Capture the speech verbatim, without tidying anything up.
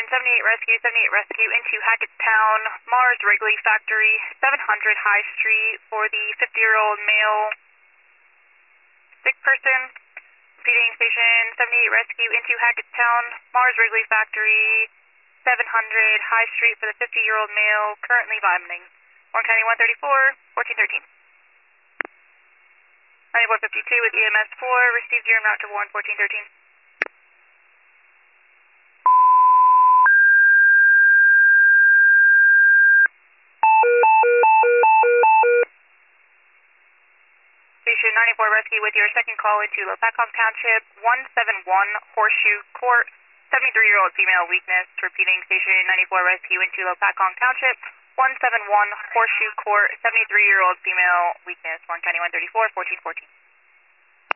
seventy-eight Rescue, seventy-eight Rescue into Hackettstown, Mars Wrigley Factory, seven hundred High Street for the fifty-year-old male sick person. Repeating, station seventy-eight Rescue into Hackettstown, Mars Wrigley Factory, seven hundred High Street for the fifty-year-old male currently vomiting. Warren County one thirty-four, fourteen thirteen. ninety-four fifty-two with E M S four, received your route to Warren fourteen thirteen. Station ninety-four Rescue with your second call into Lopatcong Township, one seven one Horseshoe Court, seventy-three-year-old female weakness. Repeating, station ninety-four Rescue into Lopatcong Township, one seven one Horseshoe Court, seventy-three-year-old female weakness. Warren County one thirty-four, fourteen fourteen.